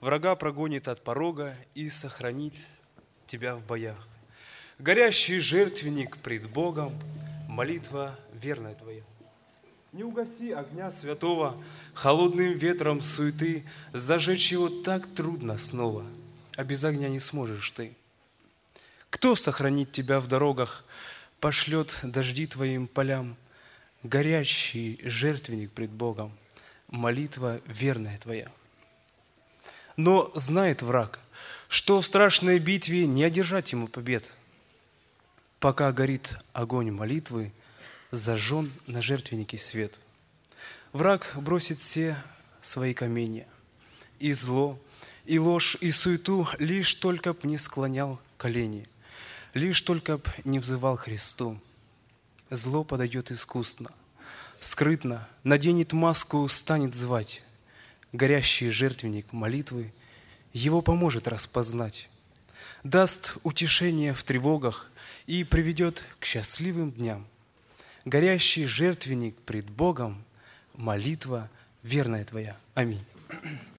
врага прогонит от порога и сохранит тебя в боях. Горящий жертвенник пред Богом, молитва верная твоя. Не угаси огня святого, холодным ветром суеты, зажечь его так трудно снова, а без огня не сможешь ты. Кто сохранит тебя в дорогах, пошлет дожди твоим полям? Горящий жертвенник пред Богом, молитва верная твоя. Но знает враг, что в страшной битве не одержать ему побед. Пока горит огонь молитвы, зажжен на жертвеннике свет. Враг бросит все свои каменья, и зло, и ложь, и суету, лишь только б не склонял колени, лишь только б не взывал Христу. Зло подойдет искусно, скрытно, наденет маску, станет звать. Горящий жертвенник молитвы его поможет распознать, даст утешение в тревогах и приведет к счастливым дням. Горящий жертвенник пред Богом, молитва верная твоя. Аминь.